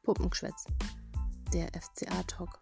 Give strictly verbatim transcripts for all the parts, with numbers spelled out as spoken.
Puppengeschwätz, der F C A-Talk.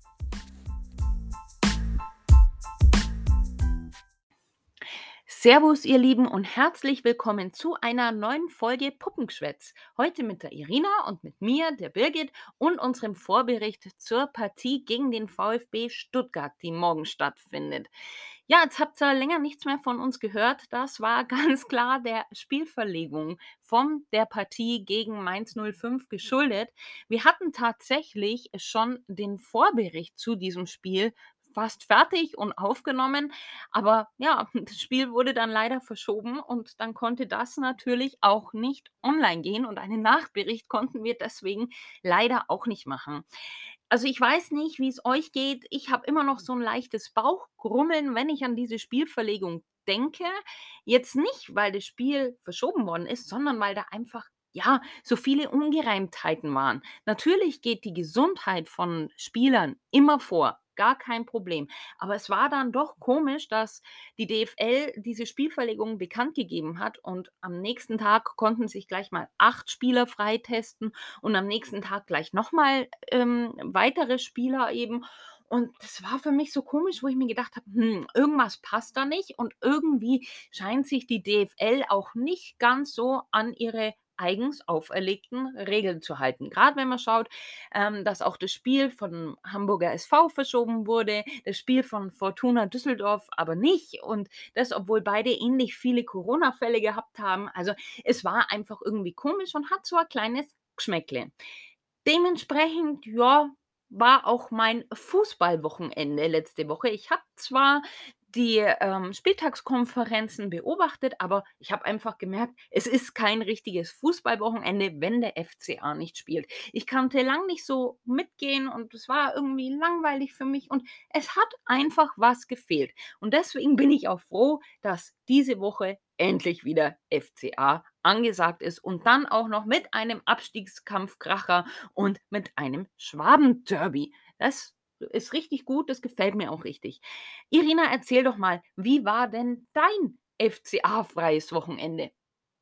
Servus, ihr Lieben, und herzlich willkommen zu einer neuen Folge Puppengeschwätz. Heute mit der Irina und mit mir, der Birgit, und unserem Vorbericht zur Partie gegen den VfB Stuttgart, die morgen stattfindet. Ja, jetzt habt ihr länger nichts mehr von uns gehört. Das war ganz klar der Spielverlegung von der Partie gegen Mainz null fünf geschuldet. Wir hatten tatsächlich schon den Vorbericht zu diesem Spiel fast fertig und aufgenommen, aber ja, das Spiel wurde dann leider verschoben und dann konnte das natürlich auch nicht online gehen und einen Nachbericht konnten wir deswegen leider auch nicht machen. Also, ich weiß nicht, wie es euch geht. Ich habe immer noch so ein leichtes Bauchgrummeln, wenn ich an diese Spielverlegung denke. Jetzt nicht, weil das Spiel verschoben worden ist, sondern weil da einfach, ja, so viele Ungereimtheiten waren. Natürlich geht die Gesundheit von Spielern immer vor, gar kein Problem. Aber es war dann doch komisch, dass die D F L diese Spielverlegung bekannt gegeben hat und am nächsten Tag konnten sich gleich mal acht Spieler freitesten und am nächsten Tag gleich noch mal, ähm, weitere Spieler eben. Und das war für mich so komisch, wo ich mir gedacht habe: „Hm, irgendwas passt da nicht“, und irgendwie scheint sich die D F L auch nicht ganz so an ihre eigens auferlegten Regeln zu halten. Gerade wenn man schaut, ähm, dass auch das Spiel von Hamburger S V verschoben wurde, das Spiel von Fortuna Düsseldorf aber nicht, und das, obwohl beide ähnlich viele Corona-Fälle gehabt haben. Also, es war einfach irgendwie komisch und hat so ein kleines Geschmäckle. Dementsprechend, ja, war auch mein Fußballwochenende letzte Woche. Ich habe zwar die, ähm, Spieltagskonferenzen beobachtet, aber ich habe einfach gemerkt, es ist kein richtiges Fußballwochenende, wenn der F C A nicht spielt. Ich konnte lang nicht so mitgehen und es war irgendwie langweilig für mich und es hat einfach was gefehlt. Und deswegen bin ich auch froh, dass diese Woche endlich wieder F C A angesagt ist und dann auch noch mit einem Abstiegskampfkracher und mit einem Schwabenderby. Das ist richtig gut, das gefällt mir auch richtig. Irina, erzähl doch mal, wie war denn dein F C A-freies Wochenende?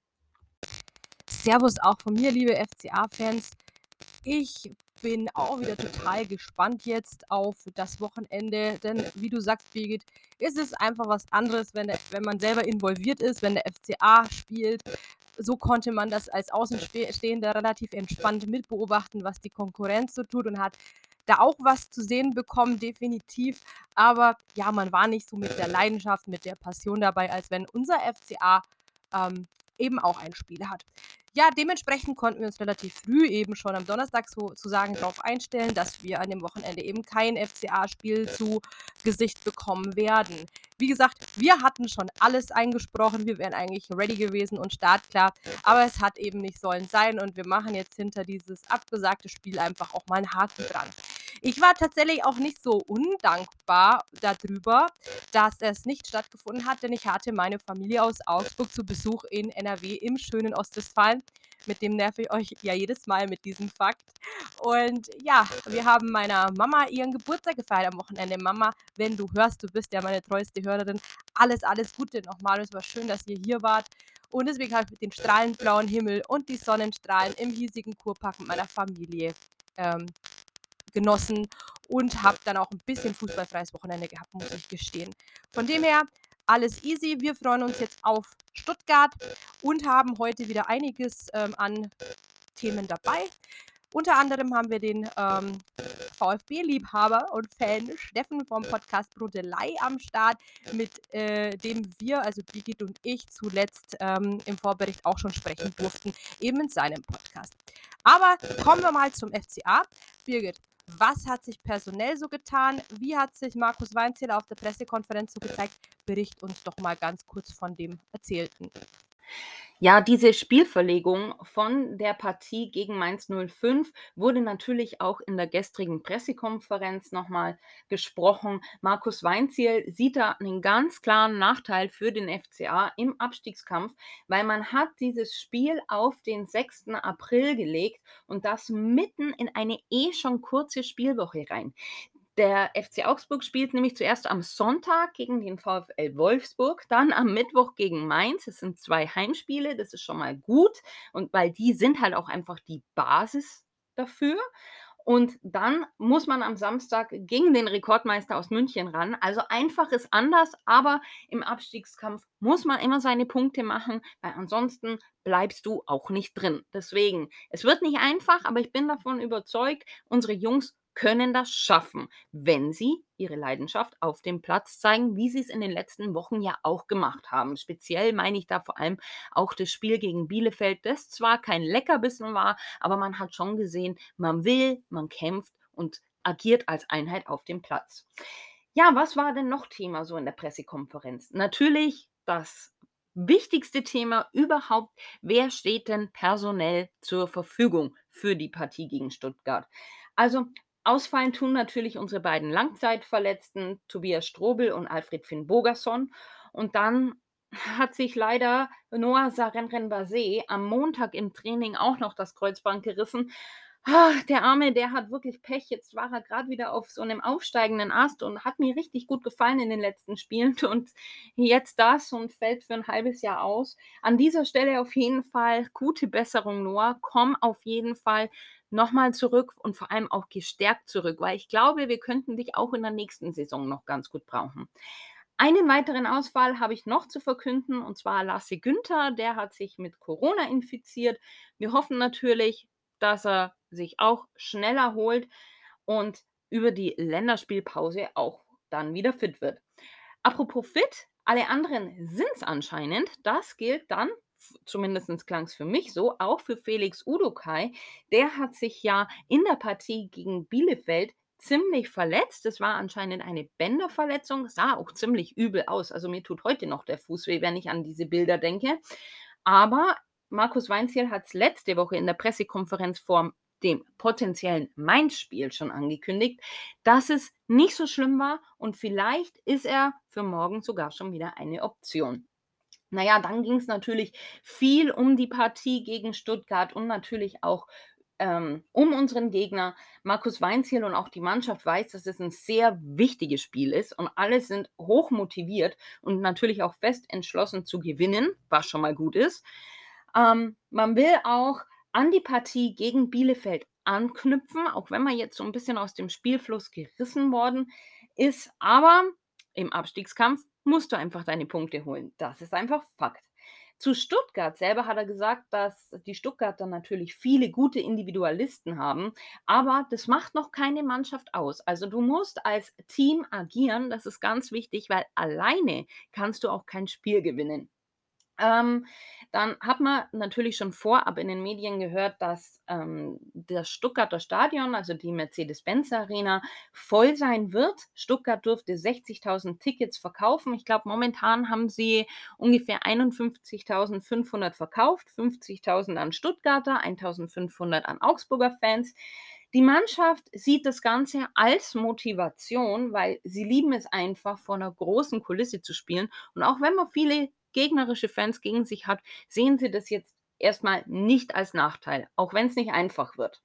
Servus auch von mir, liebe F C A-Fans. Ich bin auch wieder total gespannt jetzt auf das Wochenende, denn wie du sagst, Birgit, ist es einfach was anderes, wenn, der, wenn man selber involviert ist, wenn der F C A spielt. So konnte man das als Außenstehender relativ entspannt mitbeobachten, was die Konkurrenz so tut und hat da auch was zu sehen bekommen, definitiv. Aber ja, man war nicht so mit der Leidenschaft, mit der Passion dabei, als wenn unser F C A ähm, eben auch ein Spiel hat. Ja, dementsprechend konnten wir uns relativ früh eben schon am Donnerstag sozusagen darauf einstellen, dass wir an dem Wochenende eben kein F C A-Spiel zu Gesicht bekommen werden. Wie gesagt, wir hatten schon alles eingesprochen, wir wären eigentlich ready gewesen und startklar, aber es hat eben nicht sollen sein und wir machen jetzt hinter dieses abgesagte Spiel einfach auch mal einen Haken dran. Ich war tatsächlich auch nicht so undankbar darüber, dass es nicht stattgefunden hat, denn ich hatte meine Familie aus Augsburg zu Besuch in N R W im schönen Ostwestfalen. Mit dem nerve ich euch ja jedes Mal mit diesem Fakt. Und ja, wir haben meiner Mama ihren Geburtstag gefeiert am Wochenende. Mama, wenn du hörst, du bist ja meine treueste Hörerin, alles, alles Gute nochmal. Es war schön, dass ihr hier wart. Und deswegen habe ich den strahlend blauen Himmel und die Sonnenstrahlen im hiesigen Kurpark mit meiner Familie ähm, genossen und habe dann auch ein bisschen fußballfreies Wochenende gehabt, muss ich gestehen. Von dem her alles easy. Wir freuen uns jetzt auf Stuttgart und haben heute wieder einiges ähm, an Themen dabei. Unter anderem haben wir den ähm, VfB-Liebhaber und Fan Steffen vom Podcast Brodelei am Start, mit äh, dem wir, also Birgit und ich, zuletzt ähm, im Vorbericht auch schon sprechen durften, eben in seinem Podcast. Aber kommen wir mal zum F C A. Birgit, was hat sich personell so getan? Wie hat sich Markus Weinzierl auf der Pressekonferenz so gezeigt? Bericht uns doch mal ganz kurz von dem Erzählten. Ja, diese Spielverlegung von der Partie gegen Mainz null fünf wurde natürlich auch in der gestrigen Pressekonferenz nochmal gesprochen. Markus Weinzierl sieht da einen ganz klaren Nachteil für den F C A im Abstiegskampf, weil man hat dieses Spiel auf den sechsten April gelegt und das mitten in eine eh schon kurze Spielwoche rein. Der F C Augsburg spielt nämlich zuerst am Sonntag gegen den VfL Wolfsburg, dann am Mittwoch gegen Mainz. Es sind zwei Heimspiele, das ist schon mal gut, und weil die sind halt auch einfach die Basis dafür. Und dann muss man am Samstag gegen den Rekordmeister aus München ran. Also einfach ist anders, aber im Abstiegskampf muss man immer seine Punkte machen, weil ansonsten bleibst du auch nicht drin. Deswegen, es wird nicht einfach, aber ich bin davon überzeugt, unsere Jungs können das schaffen, wenn sie ihre Leidenschaft auf dem Platz zeigen, wie sie es in den letzten Wochen ja auch gemacht haben. Speziell meine ich da vor allem auch das Spiel gegen Bielefeld, das zwar kein Leckerbissen war, aber man hat schon gesehen, man will, man kämpft und agiert als Einheit auf dem Platz. Ja, was war denn noch Thema so in der Pressekonferenz? Natürlich das wichtigste Thema überhaupt, wer steht denn personell zur Verfügung für die Partie gegen Stuttgart? Also ausfallen tun natürlich unsere beiden Langzeitverletzten, Tobias Strobel und Alfred Finn Bogerson. Und dann hat sich leider Noah Sarenren-Basé am Montag im Training auch noch das Kreuzband gerissen. Ah, der Arme, der hat wirklich Pech. Jetzt war er gerade wieder auf so einem aufsteigenden Ast und hat mir richtig gut gefallen in den letzten Spielen. Und jetzt das und fällt für ein halbes Jahr aus. An dieser Stelle auf jeden Fall gute Besserung, Noah. Komm auf jeden Fall nochmal zurück und vor allem auch gestärkt zurück, weil ich glaube, wir könnten dich auch in der nächsten Saison noch ganz gut brauchen. Einen weiteren Ausfall habe ich noch zu verkünden, und zwar Lasse Günther, der hat sich mit Corona infiziert. Wir hoffen natürlich, dass er sich auch schnell erholt und über die Länderspielpause auch dann wieder fit wird. Apropos fit, alle anderen sind es anscheinend. Das gilt dann, zumindest klang es für mich so, auch für Felix Udokai. Der hat sich ja in der Partie gegen Bielefeld ziemlich verletzt. Das war anscheinend eine Bänderverletzung, sah auch ziemlich übel aus. Also mir tut heute noch der Fuß weh, wenn ich an diese Bilder denke. Aber Markus Weinzierl hat es letzte Woche in der Pressekonferenz vor dem potenziellen Mainz-Spiel schon angekündigt, dass es nicht so schlimm war und vielleicht ist er für morgen sogar schon wieder eine Option. Naja, dann ging es natürlich viel um die Partie gegen Stuttgart und natürlich auch ähm, um unseren Gegner. Markus Weinzierl und auch die Mannschaft weiß, dass es ein sehr wichtiges Spiel ist und alle sind hoch motiviert und natürlich auch fest entschlossen zu gewinnen, was schon mal gut ist. Ähm, man will auch an die Partie gegen Bielefeld anknüpfen, auch wenn man jetzt so ein bisschen aus dem Spielfluss gerissen worden ist, aber im Abstiegskampf musst du einfach deine Punkte holen. Das ist einfach Fakt. Zu Stuttgart selber hat er gesagt, dass die Stuttgarter natürlich viele gute Individualisten haben, aber das macht noch keine Mannschaft aus. Also du musst als Team agieren, das ist ganz wichtig, weil alleine kannst du auch kein Spiel gewinnen. Ähm, dann hat man natürlich schon vorab in den Medien gehört, dass ähm, das Stuttgarter Stadion, also die Mercedes-Benz-Arena, voll sein wird. Stuttgart durfte sechzigtausend Tickets verkaufen. Ich glaube, momentan haben sie ungefähr einundfünfzigtausendfünfhundert verkauft, fünfzigtausend an Stuttgarter, eintausendfünfhundert an Augsburger Fans. Die Mannschaft sieht das Ganze als Motivation, weil sie lieben es einfach, vor einer großen Kulisse zu spielen. Und auch wenn man viele gegnerische Fans gegen sich hat, sehen sie das jetzt erstmal nicht als Nachteil, auch wenn es nicht einfach wird.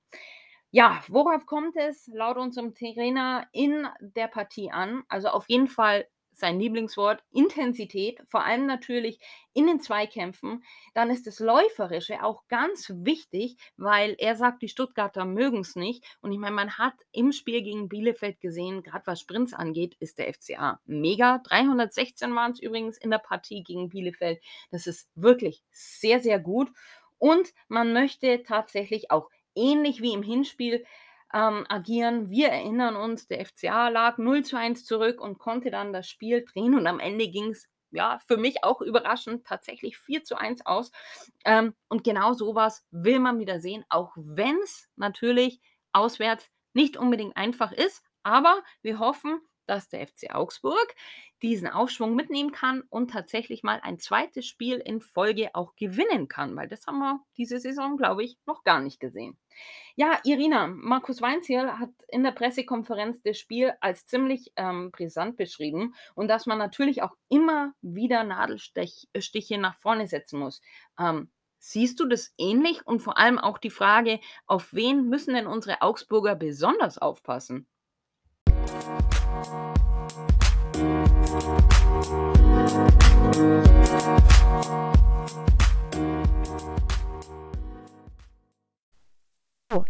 Ja, worauf kommt es laut unserem Trainer in der Partie an? Also auf jeden Fall sein Lieblingswort, Intensität, vor allem natürlich in den Zweikämpfen. Dann ist das Läuferische auch ganz wichtig, weil er sagt, die Stuttgarter mögen es nicht. Und ich meine, man hat im Spiel gegen Bielefeld gesehen, gerade was Sprints angeht, ist der F C A mega. dreihundertsechzehn waren es übrigens in der Partie gegen Bielefeld. Das ist wirklich sehr, sehr gut. Und man möchte tatsächlich auch ähnlich wie im Hinspiel ähm, agieren. Wir erinnern uns, der F C A lag null zu eins zurück und konnte dann das Spiel drehen und am Ende ging es, ja, für mich auch überraschend, tatsächlich vier zu eins aus. Ähm, und genau sowas will man wieder sehen, auch wenn es natürlich auswärts nicht unbedingt einfach ist, aber wir hoffen, dass der F C Augsburg diesen Aufschwung mitnehmen kann und tatsächlich mal ein zweites Spiel in Folge auch gewinnen kann, weil das haben wir diese Saison, glaube ich, noch gar nicht gesehen. Ja, Irina, Markus Weinzierl hat in der Pressekonferenz das Spiel als ziemlich ähm, brisant beschrieben und dass man natürlich auch immer wieder Nadelstiche nach vorne setzen muss. Ähm, siehst du das ähnlich und vor allem auch die Frage, auf wen müssen denn unsere Augsburger besonders aufpassen?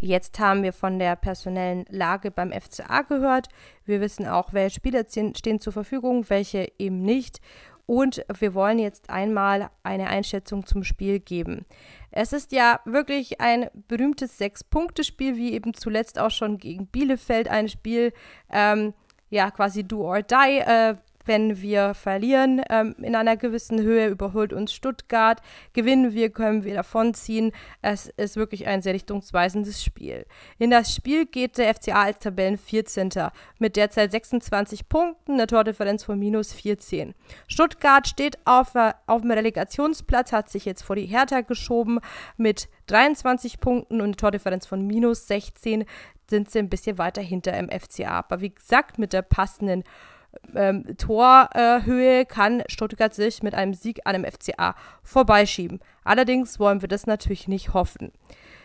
jetzt haben wir von der personellen Lage beim F C A gehört. Wir wissen auch, welche Spieler stehen zur Verfügung, welche eben nicht. Und wir wollen jetzt einmal eine Einschätzung zum Spiel geben. Es ist ja wirklich ein berühmtes Sechs-Punkte-Spiel, wie eben zuletzt auch schon gegen Bielefeld. Ein Spiel, ähm, ja, quasi do or die. Äh, wenn wir verlieren ähm, in einer gewissen Höhe, überholt uns Stuttgart. Gewinnen wir, können wir davonziehen. Es ist wirklich ein sehr richtungsweisendes Spiel. In das Spiel geht der F C A als Tabellen-vierzehnter mit derzeit sechsundzwanzig Punkten, eine Tordifferenz von minus vierzehn. Stuttgart steht auf, auf dem Relegationsplatz, hat sich jetzt vor die Hertha geschoben mit dreiundzwanzig Punkten und eine Tordifferenz von minus sechzehn, sind sie ein bisschen weiter hinter im F C A. Aber wie gesagt, mit der passenden Ähm, Torhöhe äh, kann Stuttgart sich mit einem Sieg an dem F C A vorbeischieben. Allerdings wollen wir das natürlich nicht hoffen.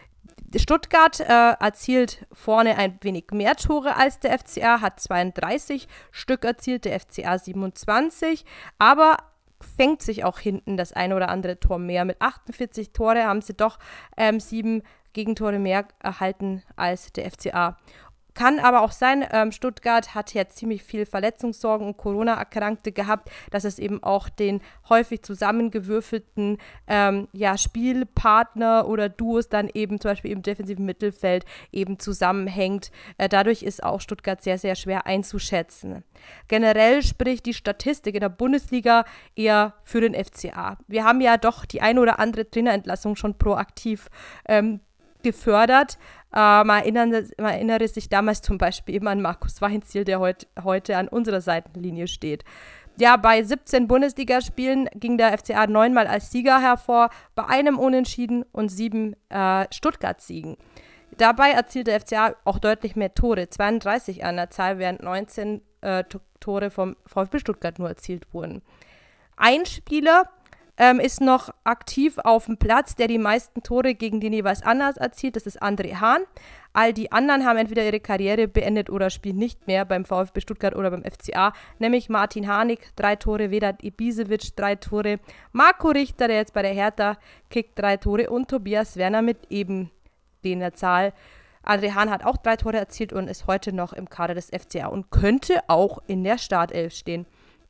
Stuttgart äh, erzielt vorne ein wenig mehr Tore als der F C A, hat zweiunddreißig Stück erzielt, der F C A siebenundzwanzig, aber fängt sich auch hinten das eine oder andere Tor mehr. Mit achtundvierzig Tore haben sie doch ähm, sieben Gegentore mehr erhalten als der F C A. Kann aber auch sein, ähm, Stuttgart hat ja ziemlich viel Verletzungssorgen und Corona-Erkrankte gehabt, dass es eben auch den häufig zusammengewürfelten ähm, ja, Spielpartner oder Duos dann eben zum Beispiel im defensiven Mittelfeld eben zusammenhängt. Äh, dadurch ist auch Stuttgart sehr, sehr schwer einzuschätzen. Generell spricht die Statistik in der Bundesliga eher für den F C A. Wir haben ja doch die eine oder andere Trainerentlassung schon proaktiv ähm, gefördert. Äh, man, erinnern, man erinnere sich damals zum Beispiel eben an Markus Weinzierl, der heut, heute an unserer Seitenlinie steht. Ja, bei siebzehn Bundesligaspielen ging der F C A neunmal als Sieger hervor, bei einem Unentschieden und sieben äh, Stuttgart-Siegen. Dabei erzielte der F C A auch deutlich mehr Tore, zweiunddreißig an der Zahl, während neunzehn äh, Tore vom VfB Stuttgart nur erzielt wurden. Ein Spieler Ähm, ist noch aktiv auf dem Platz, der die meisten Tore gegen den jeweils anders erzielt. Das ist André Hahn. All die anderen haben entweder ihre Karriere beendet oder spielen nicht mehr beim VfB Stuttgart oder beim F C A. Nämlich Martin Harnik, drei Tore, Vedat Ibisevic, drei Tore, Marco Richter, der jetzt bei der Hertha kickt, drei Tore und Tobias Werner mit eben der Zahl. André Hahn hat auch drei Tore erzielt und ist heute noch im Kader des F C A und könnte auch in der Startelf stehen.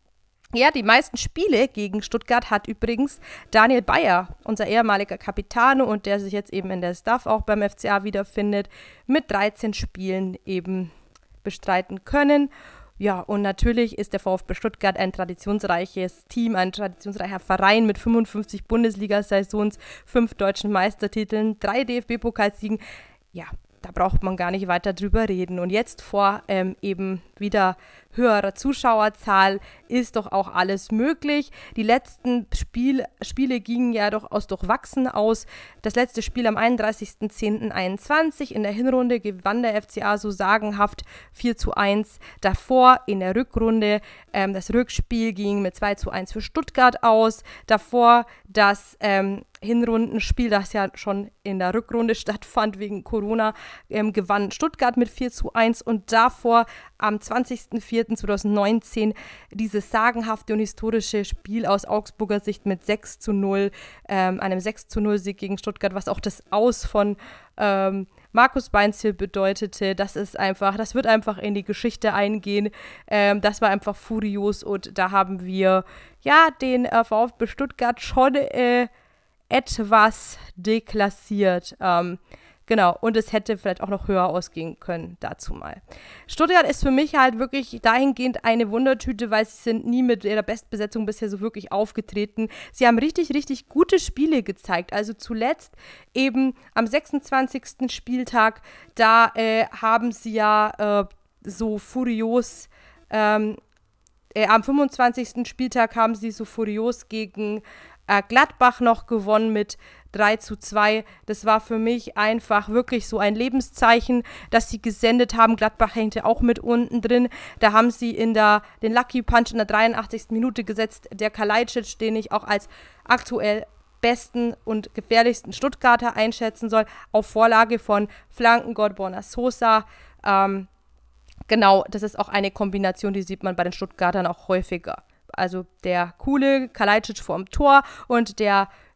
Ja, die meisten Spiele gegen Stuttgart hat übrigens Daniel Bayer, unser ehemaliger Capitano und der sich jetzt eben in der Staff auch beim F C A wiederfindet, mit dreizehn Spielen eben bestreiten können. Ja, und natürlich ist der VfB Stuttgart ein traditionsreiches Team, ein traditionsreicher Verein mit fünfundfünfzig Bundesliga-Saisons, fünf deutschen Meistertiteln, drei D F B-Pokalsiegen. Ja, da braucht man gar nicht weiter drüber reden. Und jetzt vor ähm, eben wieder höherer Zuschauerzahl ist doch auch alles möglich. Die letzten Spiel, Spiele gingen ja durchaus durchwachsen aus. Das letzte Spiel am einunddreißigster zehnter einundzwanzig in der Hinrunde gewann der F C A so sagenhaft vier zu eins. Davor in der Rückrunde ähm, das Rückspiel ging mit zwei zu eins für Stuttgart aus. Davor das ähm, Hinrundenspiel, das ja schon in der Rückrunde stattfand wegen Corona, ähm, gewann Stuttgart mit vier zu eins und davor am zwanzigster vierter zweitausendneunzehn dieses sagenhafte und historische Spiel aus Augsburger Sicht mit sechs zu null, ähm, einem sechs zu null Sieg gegen Stuttgart, was auch das Aus von ähm, Markus Weinzierl bedeutete. Das ist einfach, das wird einfach in die Geschichte eingehen. Ähm, das war einfach furios und da haben wir ja den äh, VfB Stuttgart schon äh, etwas deklassiert. Ähm, genau, und es hätte vielleicht auch noch höher ausgehen können, dazu mal. Stuttgart ist für mich halt wirklich dahingehend eine Wundertüte, weil sie sind nie mit ihrer Bestbesetzung bisher so wirklich aufgetreten. Sie haben richtig, richtig gute Spiele gezeigt. Also zuletzt eben am sechsundzwanzigsten Spieltag, da äh, haben sie ja äh, so furios ähm, äh, am fünfundzwanzigsten Spieltag haben sie so furios gegen Gladbach noch gewonnen mit drei zu zwei. Das war für mich einfach wirklich so ein Lebenszeichen, das sie gesendet haben. Gladbach hängte auch mit unten drin. Da haben sie in der, den Lucky Punch in der dreiundachtzigsten Minute gesetzt. Der Kalajdzic, den ich auch als aktuell besten und gefährlichsten Stuttgarter einschätzen soll, auf Vorlage von Flankengott Borna Sosa. Ähm, genau, das ist auch eine Kombination, die sieht man bei den Stuttgartern auch häufiger. Also der coole Kalajdzic vorm Tor und der, ja,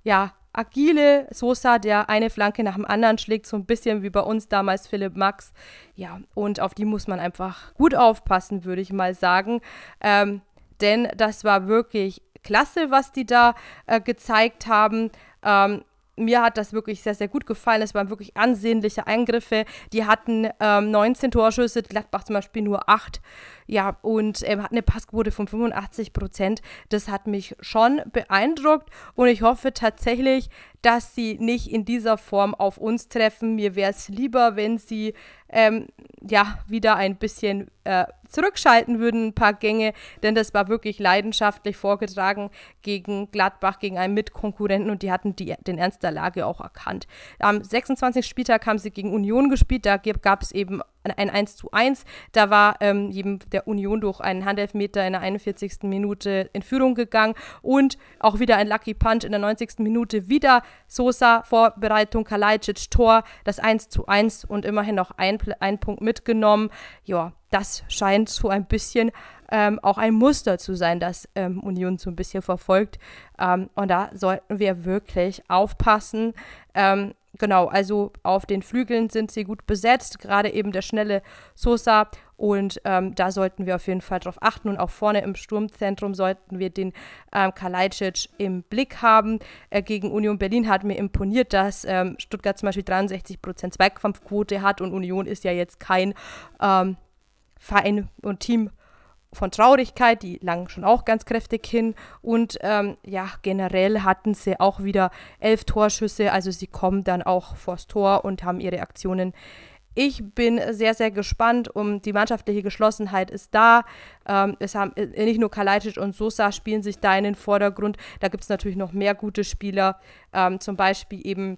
agile Sosa, der eine Flanke nach dem anderen schlägt, so ein bisschen wie bei uns damals Philipp Max. Ja, und auf die muss man einfach gut aufpassen, würde ich mal sagen. Ähm, denn das war wirklich klasse, was die da äh, gezeigt haben. Ähm, mir hat das wirklich sehr, sehr gut gefallen. Es waren wirklich ansehnliche Eingriffe. Die hatten ähm, neunzehn Torschüsse, Gladbach zum Beispiel nur acht. Ja, und ähm, hat eine Passquote von fünfundachtzig Prozent. Das hat mich schon beeindruckt und ich hoffe tatsächlich, dass sie nicht in dieser Form auf uns treffen. Mir wäre es lieber, wenn sie ähm, ja wieder ein bisschen äh, zurückschalten würden, ein paar Gänge, denn das war wirklich leidenschaftlich vorgetragen gegen Gladbach, gegen einen Mitkonkurrenten und die hatten die, den Ernst der Lage auch erkannt. Am sechsundzwanzigsten Spieltag haben sie gegen Union gespielt, da gab es eben ein eins zu eins. Da war ähm, eben der Union durch einen Handelfmeter in der einundvierzigsten Minute in Führung gegangen und auch wieder ein Lucky Punch in der neunzigsten Minute. Wieder Sosa, Vorbereitung, Kalajdzic, Tor, das eins zu eins und immerhin noch ein, ein Punkt mitgenommen. Ja, das scheint so ein bisschen ähm, auch ein Muster zu sein, das ähm, Union so ein bisschen verfolgt. Ähm, und da sollten wir wirklich aufpassen. Ähm, Genau, also auf den Flügeln sind sie gut besetzt, gerade eben der schnelle Sosa und ähm, da sollten wir auf jeden Fall drauf achten und auch vorne im Sturmzentrum sollten wir den ähm, Kalajdzic im Blick haben. Äh, gegen Union Berlin hat mir imponiert, dass ähm, Stuttgart zum Beispiel dreiundsechzig Prozent Zweikampfquote hat und Union ist ja jetzt kein ähm, Verein und Team von Traurigkeit, die lagen schon auch ganz kräftig hin und ähm, ja, generell hatten sie auch wieder elf Torschüsse, also sie kommen dann auch vors Tor und haben ihre Aktionen. Ich bin sehr, sehr gespannt, um die mannschaftliche Geschlossenheit ist da. Ähm, es haben äh, nicht nur Kalajdzic und Sosa spielen sich da in den Vordergrund, da gibt es natürlich noch mehr gute Spieler, ähm, zum Beispiel eben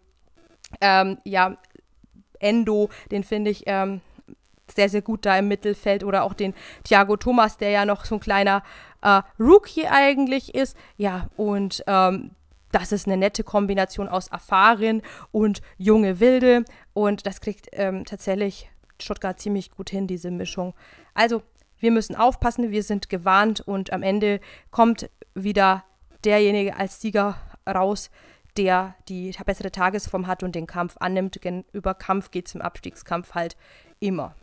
ähm, ja, Endo, den finde ich ähm, sehr, sehr gut da im Mittelfeld oder auch den Thiago Thomas, der ja noch so ein kleiner äh, Rookie eigentlich ist. Ja, und ähm, das ist eine nette Kombination aus erfahren und junge Wilde und das kriegt ähm, tatsächlich Stuttgart ziemlich gut hin, diese Mischung. Also, wir müssen aufpassen, wir sind gewarnt und am Ende kommt wieder derjenige als Sieger raus, der die bessere Tagesform hat und den Kampf annimmt. Denn über Kampf geht es im Abstiegskampf halt immer.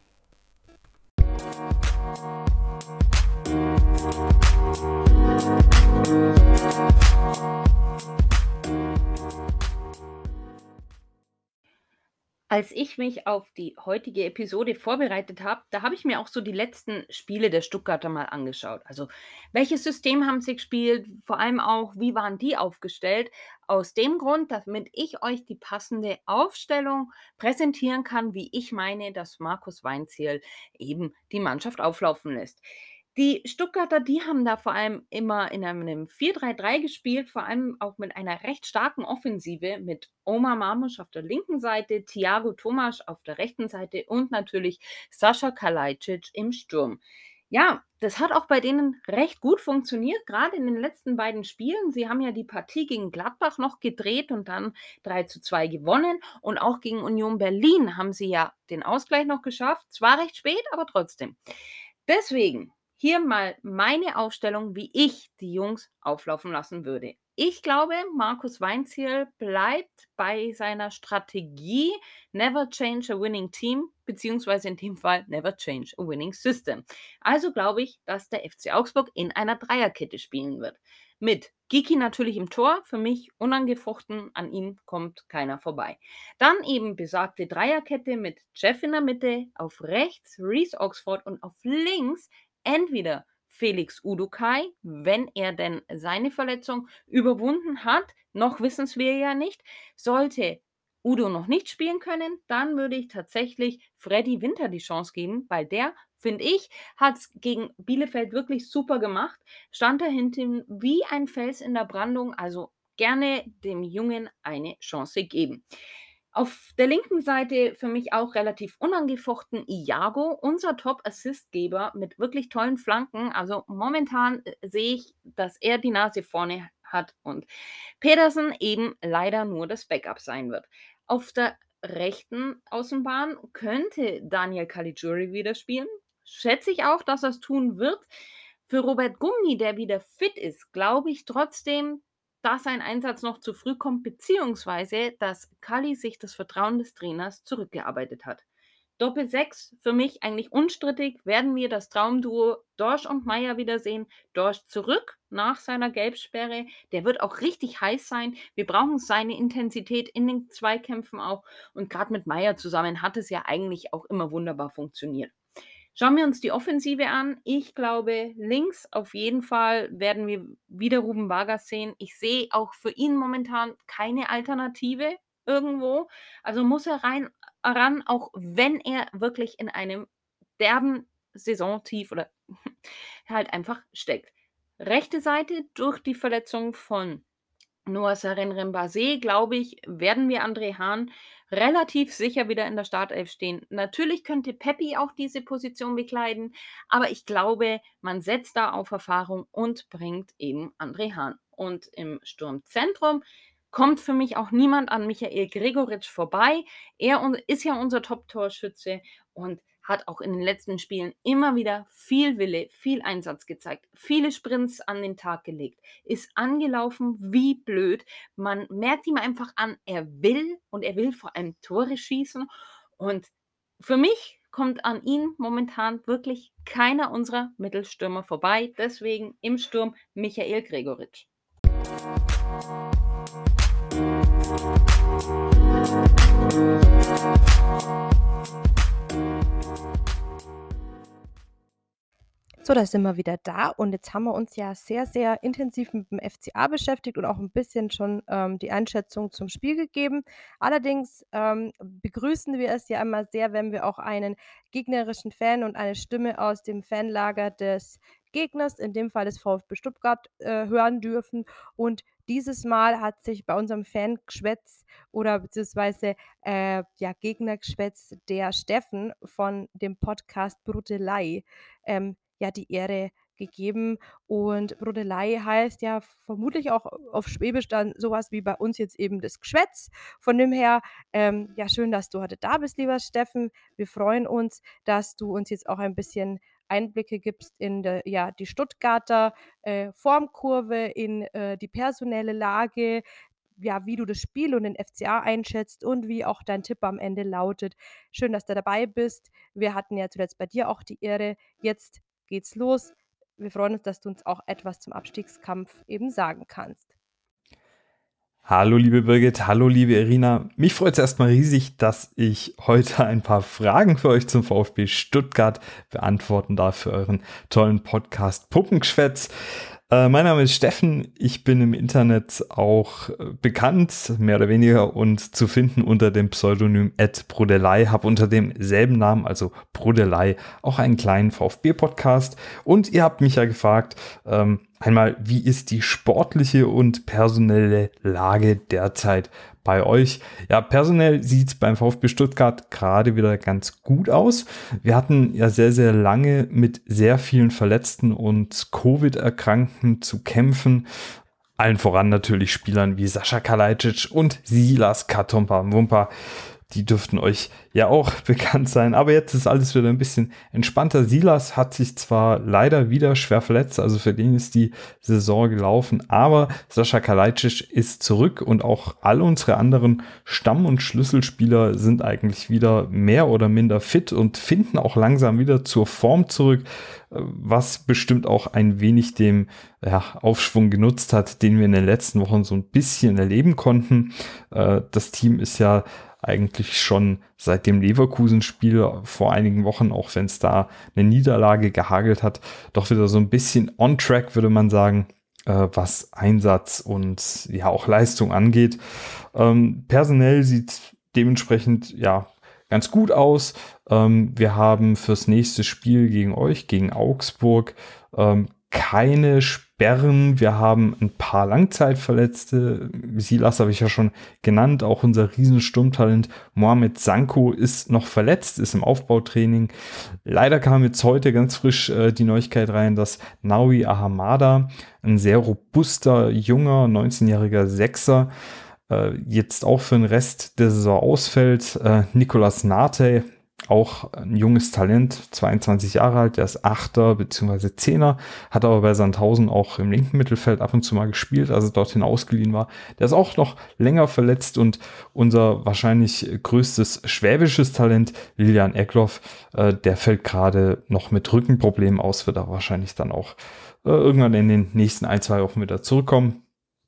Als ich mich auf die heutige Episode vorbereitet habe, da habe ich mir auch so die letzten Spiele der Stuttgarter mal angeschaut. Also, welches System haben sie gespielt? Vor allem auch, wie waren die aufgestellt? Aus dem Grund, damit ich euch die passende Aufstellung präsentieren kann, wie ich meine, dass Markus Weinzierl eben die Mannschaft auflaufen lässt. Die Stuttgarter, die haben da vor allem immer in einem vier drei drei gespielt, vor allem auch mit einer recht starken Offensive mit Omar Marmusch auf der linken Seite, Thiago Thomas auf der rechten Seite und natürlich Sascha Kalajdzic im Sturm. Ja, das hat auch bei denen recht gut funktioniert, gerade in den letzten beiden Spielen. Sie haben ja die Partie gegen Gladbach noch gedreht und dann drei zu zwei gewonnen. Und auch gegen Union Berlin haben sie ja den Ausgleich noch geschafft. Zwar recht spät, aber trotzdem. Deswegen hier mal meine Aufstellung, wie ich die Jungs auflaufen lassen würde. Ich glaube, Markus Weinzierl bleibt bei seiner Strategie Never change a winning team, beziehungsweise in dem Fall Never change a winning system. Also glaube ich, dass der F C Augsburg in einer Dreierkette spielen wird. Mit Giki natürlich im Tor, für mich unangefochten, an ihm kommt keiner vorbei. Dann eben besagte Dreierkette mit Jeff in der Mitte, auf rechts Reece Oxford und auf links entweder Felix Udukai, wenn er denn seine Verletzung überwunden hat, noch wissen es wir ja nicht. Sollte Udo noch nicht spielen können, dann würde ich tatsächlich Freddy Winter die Chance geben, weil der, finde ich, hat es gegen Bielefeld wirklich super gemacht. Stand da hinten wie ein Fels in der Brandung, also gerne dem Jungen eine Chance geben. Auf der linken Seite für mich auch relativ unangefochten Iago, unser Top-Assistgeber mit wirklich tollen Flanken. Also momentan äh, sehe ich, dass er die Nase vorne hat und Pedersen eben leider nur das Backup sein wird. Auf der rechten Außenbahn könnte Daniel Caligiuri wieder spielen. Schätze ich auch, dass er es tun wird. Für Robert Gumni, der wieder fit ist, glaube ich trotzdem, dass ein Einsatz noch zu früh kommt, beziehungsweise dass Kalli sich das Vertrauen des Trainers zurückgearbeitet hat. Doppel sechs, für mich eigentlich unstrittig, werden wir das Traumduo Dorsch und Meier wiedersehen. Dorsch zurück nach seiner Gelbsperre, der wird auch richtig heiß sein. Wir brauchen seine Intensität in den Zweikämpfen auch und gerade mit Meier zusammen hat es ja eigentlich auch immer wunderbar funktioniert. Schauen wir uns die Offensive an. Ich glaube, links auf jeden Fall werden wir wieder Ruben Vargas sehen. Ich sehe auch für ihn momentan keine Alternative irgendwo. Also muss er rein ran, auch wenn er wirklich in einem derben Saisontief oder halt einfach steckt. Rechte Seite durch die Verletzung von Noah Sarenren-Basé, glaube ich, werden wir André Hahn relativ sicher wieder in der Startelf stehen. Natürlich könnte Peppi auch diese Position bekleiden, aber ich glaube, man setzt da auf Erfahrung und bringt eben André Hahn. Und im Sturmzentrum kommt für mich auch niemand an Michael Gregoritsch vorbei. Er ist ja unser Top-Torschütze und hat auch in den letzten Spielen immer wieder viel Wille, viel Einsatz gezeigt, viele Sprints an den Tag gelegt, ist angelaufen wie blöd. Man merkt ihm einfach an, er will und er will vor allem Tore schießen. Und für mich kommt an ihn momentan wirklich keiner unserer Mittelstürmer vorbei. Deswegen im Sturm Michael Gregoritsch. So, da sind wir wieder da und jetzt haben wir uns ja sehr, sehr intensiv mit dem F C A beschäftigt und auch ein bisschen schon ähm, die Einschätzung zum Spiel gegeben. Allerdings ähm, begrüßen wir es ja immer sehr, wenn wir auch einen gegnerischen Fan und eine Stimme aus dem Fanlager des Gegners, in dem Fall des VfB Stuttgart, äh, hören dürfen. Und dieses Mal hat sich bei unserem Fangeschwätz oder beziehungsweise äh, ja, Gegnergeschwätz der Steffen von dem Podcast Brudelei ähm, ja die Ehre gegeben. Und Brodelei heißt ja vermutlich auch auf Schwäbisch dann sowas wie bei uns jetzt eben das Geschwätz. Von dem her, ähm, ja, schön, dass du heute da bist, lieber Steffen. Wir freuen uns, dass du uns jetzt auch ein bisschen Einblicke gibst in de, ja, die Stuttgarter äh, Formkurve, in äh, die personelle Lage, ja, wie du das Spiel und den F C A einschätzt und wie auch dein Tipp am Ende lautet. Schön, dass du dabei bist. Wir hatten ja zuletzt bei dir auch die Ehre. Jetzt geht's los. Wir freuen uns, dass du uns auch etwas zum Abstiegskampf eben sagen kannst. Hallo liebe Birgit, hallo liebe Irina. Mich freut es erstmal riesig, dass ich heute ein paar Fragen für euch zum VfB Stuttgart beantworten darf für euren tollen Podcast Puppengeschwätz. Äh, mein Name ist Steffen, ich bin im Internet auch äh, bekannt, mehr oder weniger, und zu finden unter dem Pseudonym at Brodelei, habe unter demselben Namen, also Brodelei, auch einen kleinen VfB-Podcast. Und ihr habt mich ja gefragt, ähm, einmal, wie ist die sportliche und personelle Lage derzeit bei euch? Ja, personell sieht es beim VfB Stuttgart gerade wieder ganz gut aus. Wir hatten ja sehr, sehr lange mit sehr vielen Verletzten und Covid-Erkrankten zu kämpfen. Allen voran natürlich Spielern wie Sascha Kalajdzic und Silas Katompa-Wumpa. Die dürften euch ja auch bekannt sein. Aber jetzt ist alles wieder ein bisschen entspannter. Silas hat sich zwar leider wieder schwer verletzt, also für den ist die Saison gelaufen, aber Sascha Kalajdzic ist zurück und auch all unsere anderen Stamm- und Schlüsselspieler sind eigentlich wieder mehr oder minder fit und finden auch langsam wieder zur Form zurück, was bestimmt auch ein wenig dem ja, Aufschwung genutzt hat, den wir in den letzten Wochen so ein bisschen erleben konnten. Das Team ist ja eigentlich schon seit dem Leverkusen-Spiel vor einigen Wochen, auch wenn es da eine Niederlage gehagelt hat, doch wieder so ein bisschen on track, würde man sagen, äh, was Einsatz und ja auch Leistung angeht. Ähm, personell sieht dementsprechend ja ganz gut aus. Ähm, wir haben fürs nächste Spiel gegen euch, gegen Augsburg, ähm, keine Sperren. Wir haben ein paar Langzeitverletzte. Silas habe ich ja schon genannt. Auch unser Riesensturmtalent Mohamed Sanko ist noch verletzt, ist im Aufbautraining. Leider kam jetzt heute ganz frisch äh, die Neuigkeit rein, dass Naui Ahamada, ein sehr robuster, junger, neunzehnjähriger Sechser, äh, jetzt auch für den Rest der Saison ausfällt. Äh, Nicolas Nate, auch ein junges Talent, zweiundzwanzig Jahre alt, der ist Achter bzw. Zehner, hat aber bei Sandhausen auch im linken Mittelfeld ab und zu mal gespielt, also dorthin ausgeliehen war. Der ist auch noch länger verletzt und unser wahrscheinlich größtes schwäbisches Talent, Lilian Eckloff, äh, der fällt gerade noch mit Rückenproblemen aus, wird aber wahrscheinlich dann auch äh, irgendwann in den nächsten ein, zwei Wochen wieder zurückkommen.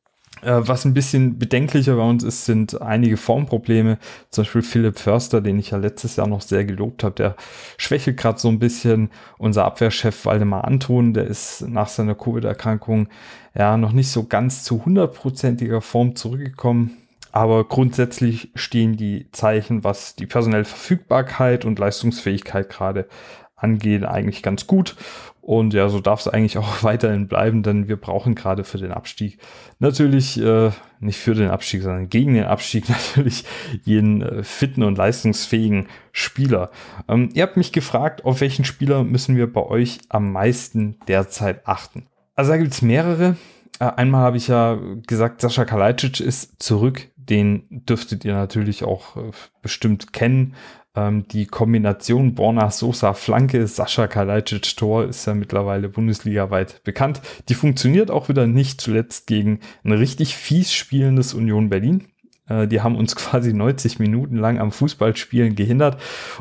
Was ein bisschen bedenklicher bei uns ist, sind einige Formprobleme. Zum Beispiel Philipp Förster, den ich ja letztes Jahr noch sehr gelobt habe, der schwächelt gerade so ein bisschen. Unser Abwehrchef Waldemar Anton, der ist nach seiner Covid-Erkrankung ja noch nicht so ganz zu hundertprozentiger Form zurückgekommen. Aber grundsätzlich stehen die Zeichen, was die personelle Verfügbarkeit und Leistungsfähigkeit gerade angeht, eigentlich ganz gut. Und ja, so darf es eigentlich auch weiterhin bleiben, denn wir brauchen gerade für den Abstieg natürlich, äh, nicht für den Abstieg, sondern gegen den Abstieg natürlich jeden äh, fitten und leistungsfähigen Spieler. Ähm, ihr habt mich gefragt, auf welchen Spieler müssen wir bei euch am meisten derzeit achten? Also da gibt es mehrere. Äh, einmal habe ich ja gesagt, Sascha Kalajdzic ist zurück. Den dürftet ihr natürlich auch äh, bestimmt kennen. Ähm, die Kombination Borna Sosa Flanke, Sascha Kalajdzic Tor ist ja mittlerweile bundesligaweit bekannt. Die funktioniert auch wieder nicht zuletzt gegen ein richtig fies spielendes Union Berlin. Äh, die haben uns quasi neunzig Minuten lang am Fußballspielen gehindert.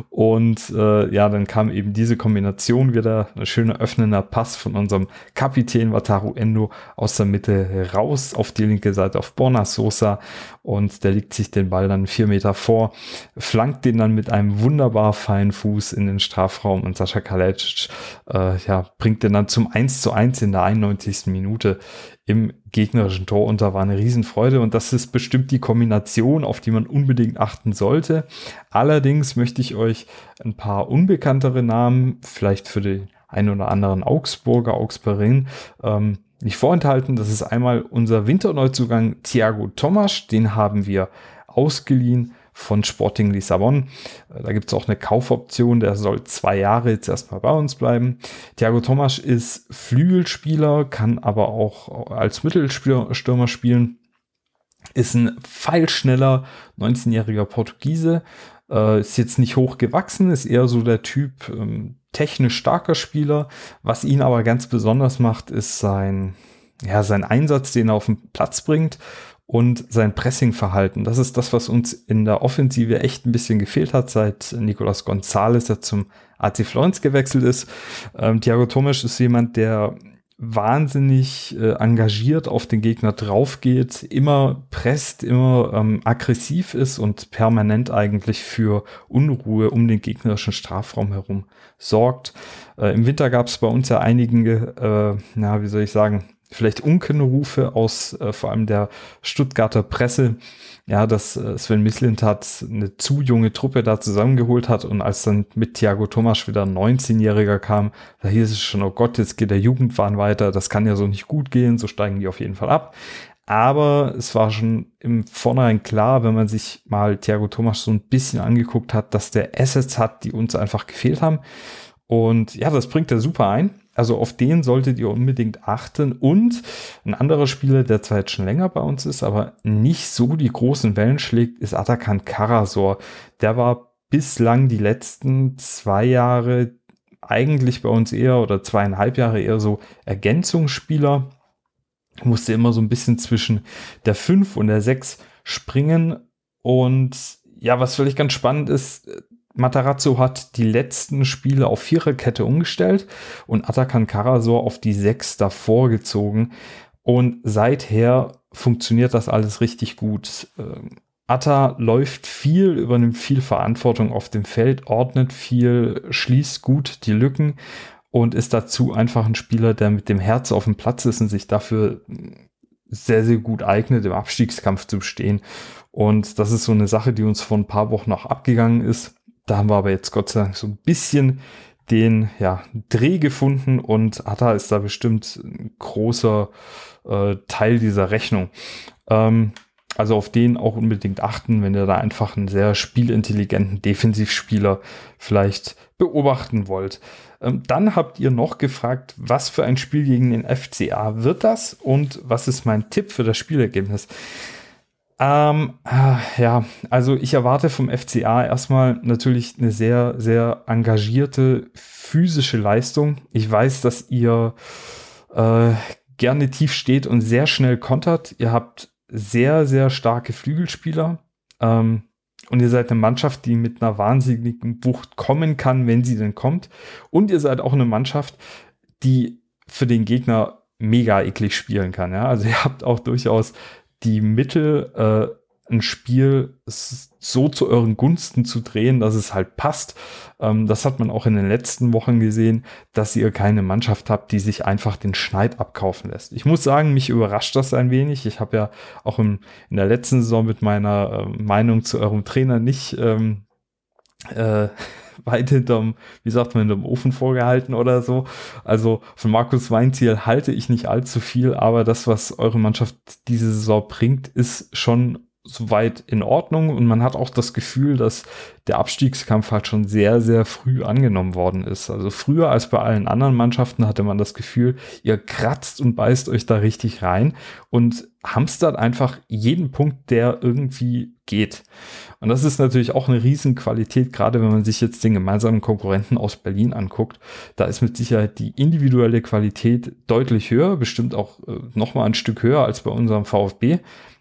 Und äh, ja, dann kam eben diese Kombination wieder, ein schöner öffnender Pass von unserem Kapitän Wataru Endo aus der Mitte raus auf die linke Seite auf Borna Sosa. Und der legt sich den Ball dann vier Meter vor, flankt den dann mit einem wunderbar feinen Fuß in den Strafraum und Sascha Kalajdzic äh, ja, bringt den dann zum eins zu eins in der einundneunzigsten Minute im gegnerischen Tor unter. War eine Riesenfreude und das ist bestimmt die Kombination, auf die man unbedingt achten sollte. Allerdings möchte ich euch ein paar unbekanntere Namen, vielleicht für den einen oder anderen Augsburger, Augsburgerin, ähm, nicht vorenthalten. Das ist einmal unser Winterneuzugang Thiago Tomasch, den haben wir ausgeliehen von Sporting Lissabon. Da gibt es auch eine Kaufoption, der soll zwei Jahre jetzt erstmal bei uns bleiben. Thiago Tomasch ist Flügelspieler, kann aber auch als Mittelstürmer spielen, ist ein pfeilschneller neunzehnjähriger Portugiese, äh, ist jetzt nicht hoch gewachsen, ist eher so der Typ ähm, technisch starker Spieler. Was ihn aber ganz besonders macht, ist sein, ja, sein Einsatz, den er auf den Platz bringt und sein Pressingverhalten. Das ist das, was uns in der Offensive echt ein bisschen gefehlt hat, seit Nicolas González ja zum A C Florenz gewechselt ist. Ähm, Thiago Tomasch ist jemand, der wahnsinnig äh, engagiert auf den Gegner draufgeht, immer presst, immer ähm, aggressiv ist und permanent eigentlich für Unruhe um den gegnerischen Strafraum herum sorgt. Äh, Im Winter gab es bei uns ja einige, äh, na, wie soll ich sagen, vielleicht Unkenrufe aus äh, vor allem der Stuttgarter Presse, ja, dass äh, Sven Mislintat eine zu junge Truppe da zusammengeholt hat und als dann mit Thiago Tomasch wieder ein neunzehnjähriger kam, da hieß es schon, oh Gott, jetzt geht der Jugendwahn weiter, das kann ja so nicht gut gehen, so steigen die auf jeden Fall ab. Aber es war schon im Vornherein klar, wenn man sich mal Thiago Tomasch so ein bisschen angeguckt hat, dass der Assets hat, die uns einfach gefehlt haben. Und ja, das bringt er super ein. Also auf den solltet ihr unbedingt achten. Und ein anderer Spieler, der zwar jetzt schon länger bei uns ist, aber nicht so die großen Wellen schlägt, ist Atakan Karasor. Der war bislang die letzten zwei Jahre eigentlich bei uns eher oder zweieinhalb Jahre eher so Ergänzungsspieler. Musste immer so ein bisschen zwischen der fünf und der sechs springen. Und ja, was vielleicht ganz spannend ist, Matarazzo hat die letzten Spiele auf Viererkette umgestellt und Atakan Karasor auf die sechs davor gezogen. Und seither funktioniert das alles richtig gut. Ähm, Atta läuft viel, übernimmt viel Verantwortung auf dem Feld, ordnet viel, schließt gut die Lücken und ist dazu einfach ein Spieler, der mit dem Herz auf dem Platz ist und sich dafür sehr, sehr gut eignet, im Abstiegskampf zu bestehen. Und das ist so eine Sache, die uns vor ein paar Wochen noch abgegangen ist. Da haben wir aber jetzt Gott sei Dank so ein bisschen den ja, Dreh gefunden und Atta ist da bestimmt ein großer äh, Teil dieser Rechnung. Ähm, also auf den auch unbedingt achten, wenn ihr da einfach einen sehr spielintelligenten Defensivspieler vielleicht beobachten wollt. Ähm, dann habt ihr noch gefragt, was für ein Spiel gegen den F C A wird das und was ist mein Tipp für das Spielergebnis? Ähm, ah, ja, also ich erwarte vom F C A erstmal natürlich eine sehr, sehr engagierte physische Leistung. Ich weiß, dass ihr äh, gerne tief steht und sehr schnell kontert. Ihr habt sehr, sehr starke Flügelspieler. Ähm, und ihr seid eine Mannschaft, die mit einer wahnsinnigen Wucht kommen kann, wenn sie denn kommt. Und ihr seid auch eine Mannschaft, die für den Gegner mega eklig spielen kann. Ja? Also ihr habt auch durchaus die Mittel, äh, ein Spiel so zu euren Gunsten zu drehen, dass es halt passt. Ähm, das hat man auch in den letzten Wochen gesehen, dass ihr keine Mannschaft habt, die sich einfach den Schneid abkaufen lässt. Ich muss sagen, mich überrascht das ein wenig. Ich habe ja auch im, in der letzten Saison mit meiner äh, Meinung zu eurem Trainer nicht ähm, äh, weit hinterm, wie sagt man, hinterm Ofen vorgehalten oder so. Also von Markus Weinzierl halte ich nicht allzu viel, aber das, was eure Mannschaft diese Saison bringt, ist schon soweit in Ordnung und man hat auch das Gefühl, dass der Abstiegskampf halt schon sehr, sehr früh angenommen worden ist. Also früher als bei allen anderen Mannschaften hatte man das Gefühl, ihr kratzt und beißt euch da richtig rein und hamstert einfach jeden Punkt, der irgendwie geht. Und das ist natürlich auch eine Riesenqualität, gerade wenn man sich jetzt den gemeinsamen Konkurrenten aus Berlin anguckt. Da ist mit Sicherheit die individuelle Qualität deutlich höher, bestimmt auch äh, noch mal ein Stück höher als bei unserem VfB.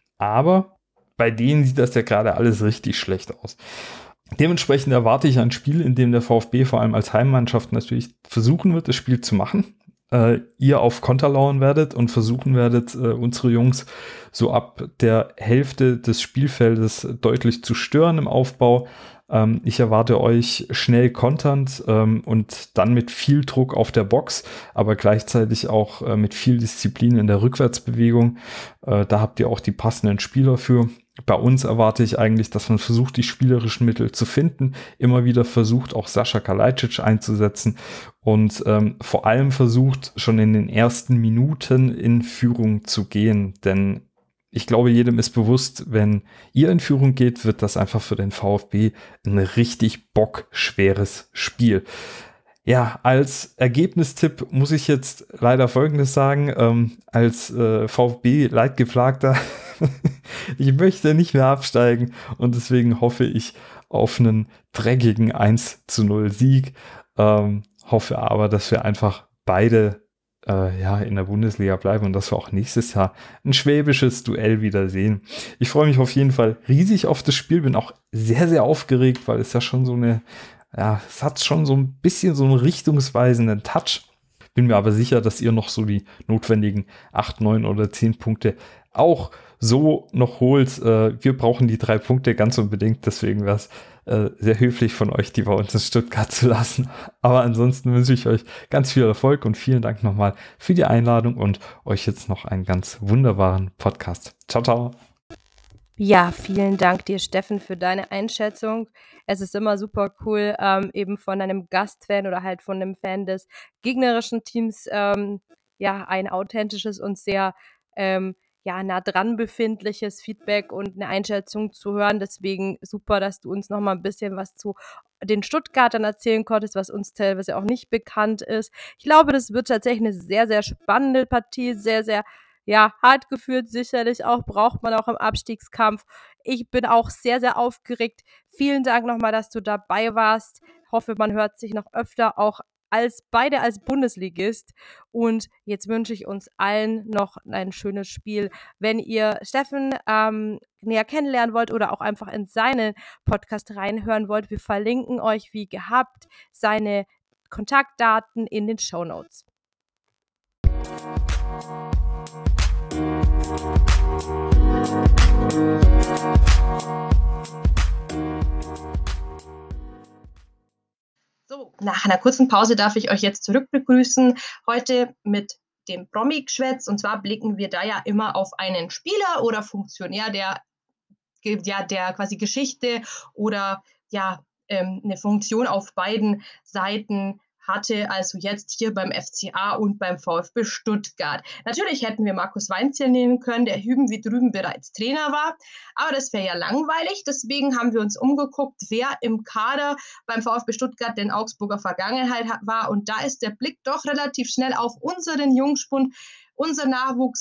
Aber bei denen sieht das ja gerade alles richtig schlecht aus. Dementsprechend erwarte ich ein Spiel, in dem der VfB vor allem als Heimmannschaft natürlich versuchen wird, das Spiel zu machen. Äh, ihr auf Konter lauern werdet und versuchen werdet, äh, unsere Jungs so ab der Hälfte des Spielfeldes deutlich zu stören im Aufbau. Ähm, ich erwarte euch schnell konternd ähm, und dann mit viel Druck auf der Box, aber gleichzeitig auch äh, mit viel Disziplin in der Rückwärtsbewegung. Äh, da habt ihr auch die passenden Spieler für. Bei uns erwarte ich eigentlich, dass man versucht, die spielerischen Mittel zu finden, immer wieder versucht, auch Sascha Kalajdzic einzusetzen und ähm, vor allem versucht, schon in den ersten Minuten in Führung zu gehen, denn ich glaube, jedem ist bewusst, wenn ihr in Führung geht, wird das einfach für den VfB ein richtig bockschweres Spiel. Ja, als Ergebnistipp muss ich jetzt leider Folgendes sagen, ähm, als äh, VfB-Leidgeplagter, ich möchte nicht mehr absteigen und deswegen hoffe ich auf einen dreckigen eins zu null Sieg, ähm, hoffe aber, dass wir einfach beide äh, ja, in der Bundesliga bleiben und dass wir auch nächstes Jahr ein schwäbisches Duell wieder sehen. Ich freue mich auf jeden Fall riesig auf das Spiel, bin auch sehr, sehr aufgeregt, weil es ja schon so eine Ja, es hat schon so ein bisschen so einen richtungsweisenden Touch. Bin mir aber sicher, dass ihr noch so die notwendigen acht, neun oder zehn Punkte auch so noch holt. Äh, wir brauchen die drei Punkte ganz unbedingt. Deswegen wäre es äh, sehr höflich von euch, die bei uns in Stuttgart zu lassen. Aber ansonsten wünsche ich euch ganz viel Erfolg und vielen Dank nochmal für die Einladung und euch jetzt noch einen ganz wunderbaren Podcast. Ciao, ciao. Ja, vielen Dank dir, Steffen, für deine Einschätzung. Es ist immer super cool, ähm, eben von einem Gastfan oder halt von einem Fan des gegnerischen Teams ähm, ja ein authentisches und sehr ähm, ja nah dran befindliches Feedback und eine Einschätzung zu hören. Deswegen super, dass du uns noch mal ein bisschen was zu den Stuttgartern erzählen konntest, was uns teilweise auch nicht bekannt ist. Ich glaube, das wird tatsächlich eine sehr, sehr spannende Partie, sehr, sehr ja, hart geführt, sicherlich auch, braucht man auch im Abstiegskampf. Ich bin auch sehr, sehr aufgeregt. Vielen Dank nochmal, dass du dabei warst. Hoffe, man hört sich noch öfter, auch als beide als Bundesligist. Und jetzt wünsche ich uns allen noch ein schönes Spiel. Wenn ihr Steffen ähm, näher kennenlernen wollt oder auch einfach in seinen Podcast reinhören wollt, wir verlinken euch wie gehabt seine Kontaktdaten in den Shownotes. So, nach einer kurzen Pause darf ich euch jetzt zurück begrüßen. Heute mit dem Promi-Geschwätz. Und zwar blicken wir da ja immer auf einen Spieler oder Funktionär, der, ja, der quasi Geschichte oder ja, ähm, eine Funktion auf beiden Seiten hatte, also jetzt hier beim F C A und beim VfB Stuttgart. Natürlich hätten wir Markus Weinzierl nehmen können, der hüben wie drüben bereits Trainer war, aber das wäre ja langweilig. Deswegen haben wir uns umgeguckt, wer im Kader beim VfB Stuttgart den Augsburger Vergangenheit war, und da ist der Blick doch relativ schnell auf unseren Jungspund, unser Nachwuchs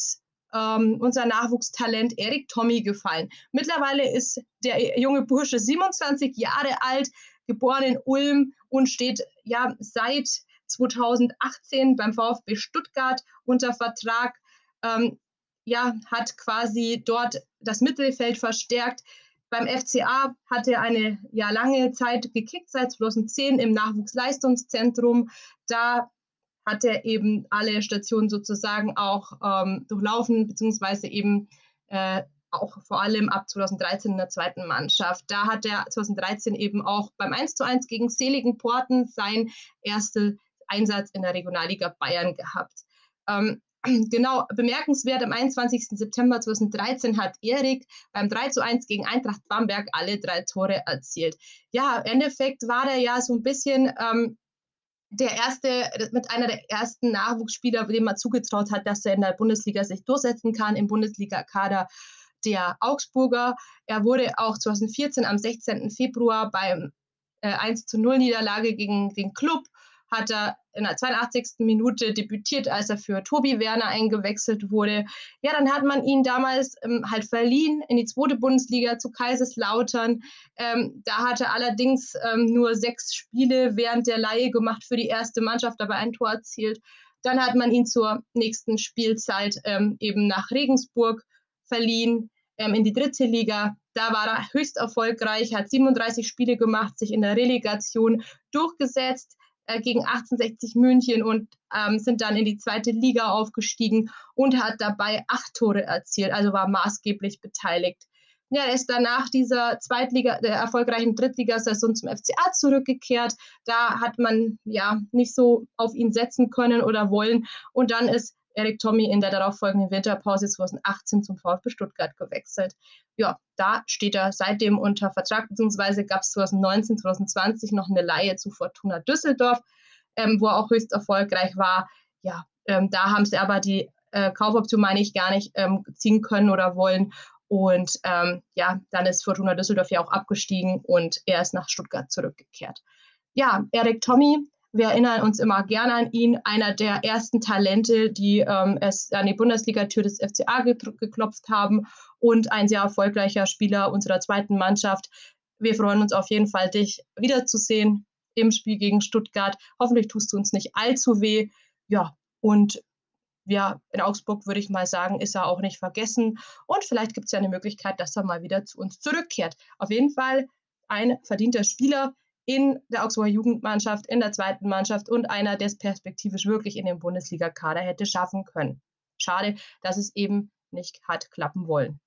ähm, unser Nachwuchstalent Erik Tommy gefallen. Mittlerweile ist der junge Bursche siebenundzwanzig Jahre alt, geboren in Ulm und steht ja seit zweitausendachtzehn beim VfB Stuttgart unter Vertrag. Ähm, ja, hat quasi dort das Mittelfeld verstärkt. Beim F C A hat er eine ja, lange Zeit gekickt, seit zweitausendzehn im Nachwuchsleistungszentrum. Da hat er eben alle Stationen sozusagen auch ähm, durchlaufen, beziehungsweise eben äh, auch vor allem ab zweitausenddreizehn in der zweiten Mannschaft. Da hat er zweitausenddreizehn eben auch beim eins zu eins gegen Seligenporten seinen ersten Einsatz in der Regionalliga Bayern gehabt. Ähm, Genau, bemerkenswert, am einundzwanzigsten September zweitausenddreizehn hat Erik beim drei zu eins gegen Eintracht Bamberg alle drei Tore erzielt. Ja, im Endeffekt war er ja so ein bisschen ähm, der erste, mit einer der ersten Nachwuchsspieler, dem man zugetraut hat, dass er in der Bundesliga sich durchsetzen kann, im Bundesliga-Kader der Augsburger. Er wurde auch zweitausendvierzehn am sechzehnten Februar beim äh, eins zu null Niederlage gegen den Club hat er in der zweiundachtzigsten Minute debütiert, als er für Tobi Werner eingewechselt wurde. Ja, dann hat man ihn damals ähm, halt verliehen in die zweite Bundesliga zu Kaiserslautern. Ähm, da hat er allerdings ähm, nur sechs Spiele während der Leihe gemacht für die erste Mannschaft, aber ein Tor erzielt. Dann hat man ihn zur nächsten Spielzeit ähm, eben nach Regensburg verliehen, ähm, in die dritte Liga. Da war er höchst erfolgreich, hat siebenunddreißig Spiele gemacht, sich in der Relegation durchgesetzt gegen achtundsechzig München und ähm, sind dann in die zweite Liga aufgestiegen und hat dabei acht Tore erzielt, also war maßgeblich beteiligt. Ja, er ist danach dieser Zweitliga, der erfolgreichen Drittligasaison zum F C A zurückgekehrt. Da hat man ja nicht so auf ihn setzen können oder wollen. Und dann ist Erik Tommy in der darauffolgenden Winterpause zweitausendachtzehn zum VfB Stuttgart gewechselt. Ja, da steht er seitdem unter Vertrag, beziehungsweise gab es zweitausendneunzehn, zweitausendzwanzig noch eine Leihe zu Fortuna Düsseldorf, ähm, wo er auch höchst erfolgreich war. Ja, ähm, da haben sie aber die äh, Kaufoption, meine ich, gar nicht ähm, ziehen können oder wollen. Und ähm, ja, dann ist Fortuna Düsseldorf ja auch abgestiegen und er ist nach Stuttgart zurückgekehrt. Ja, Erik Tommy, wir erinnern uns immer gerne an ihn, einer der ersten Talente, die ähm, es an die Bundesliga-Tür des F C A geklopft haben und ein sehr erfolgreicher Spieler unserer zweiten Mannschaft. Wir freuen uns auf jeden Fall, dich wiederzusehen im Spiel gegen Stuttgart. Hoffentlich tust du uns nicht allzu weh. Ja, und ja, in Augsburg würde ich mal sagen, ist er auch nicht vergessen. Und vielleicht gibt es ja eine Möglichkeit, dass er mal wieder zu uns zurückkehrt. Auf jeden Fall ein verdienter Spieler in der Augsburger Jugendmannschaft, in der zweiten Mannschaft und einer, der es perspektivisch wirklich in den Bundesliga-Kader hätte schaffen können. Schade, dass es eben nicht hat klappen wollen.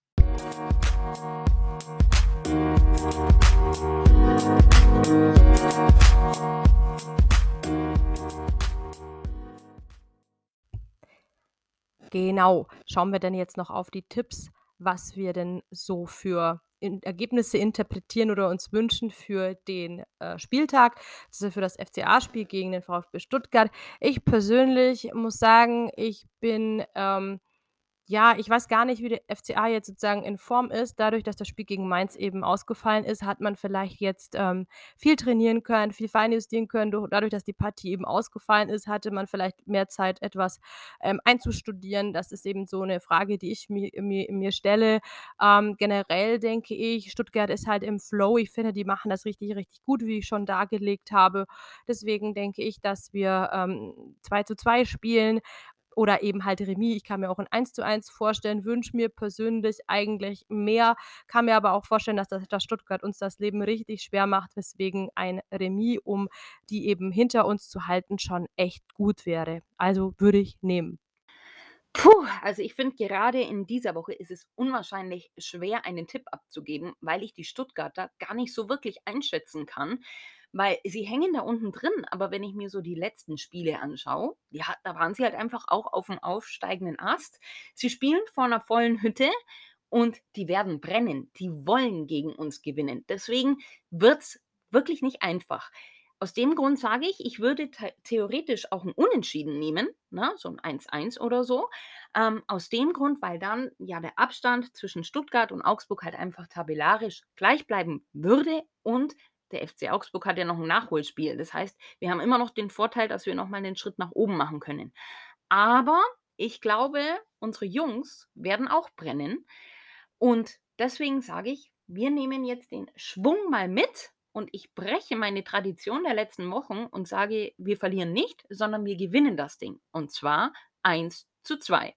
Genau. Schauen wir denn jetzt noch auf die Tipps, was wir denn so für in Ergebnisse interpretieren oder uns wünschen für den äh, Spieltag, also für das F C A-Spiel gegen den VfB Stuttgart. Ich persönlich muss sagen, ich bin ähm, ja, ich weiß gar nicht, wie der F C A jetzt sozusagen in Form ist. Dadurch, dass das Spiel gegen Mainz eben ausgefallen ist, hat man vielleicht jetzt ähm, viel trainieren können, viel feinjustieren können. Durch dadurch, dass die Partie eben ausgefallen ist, hatte man vielleicht mehr Zeit, etwas ähm, einzustudieren. Das ist eben so eine Frage, die ich mir mir mir stelle. Ähm, generell denke ich, Stuttgart ist halt im Flow. Ich finde, die machen das richtig, richtig gut, wie ich schon dargelegt habe. Deswegen denke ich, dass wir ähm, zwei zu zwei spielen. Oder eben halt Remis. Ich kann mir auch ein eins zu eins vorstellen, wünsche mir persönlich eigentlich mehr, kann mir aber auch vorstellen, dass das dass Stuttgart uns das Leben richtig schwer macht, weswegen ein Remis, um die eben hinter uns zu halten, schon echt gut wäre. Also würde ich nehmen. Puh, also ich finde, gerade in dieser Woche ist es unwahrscheinlich schwer, einen Tipp abzugeben, weil ich die Stuttgarter gar nicht so wirklich einschätzen kann, weil sie hängen da unten drin. Aber wenn ich mir so die letzten Spiele anschaue, ja, da waren sie halt einfach auch auf dem aufsteigenden Ast. Sie spielen vor einer vollen Hütte und die werden brennen. Die wollen gegen uns gewinnen. Deswegen wird es wirklich nicht einfach. Aus dem Grund sage ich, ich würde the theoretisch auch ein Unentschieden nehmen, ne, so ein eins eins oder so. Ähm, aus dem Grund, weil dann ja der Abstand zwischen Stuttgart und Augsburg halt einfach tabellarisch gleich bleiben würde und der F C Augsburg hat ja noch ein Nachholspiel. Das heißt, wir haben immer noch den Vorteil, dass wir noch mal einen Schritt nach oben machen können. Aber ich glaube, unsere Jungs werden auch brennen. Und deswegen sage ich, wir nehmen jetzt den Schwung mal mit und ich breche meine Tradition der letzten Wochen und sage, wir verlieren nicht, sondern wir gewinnen das Ding. Und zwar eins zu zwei.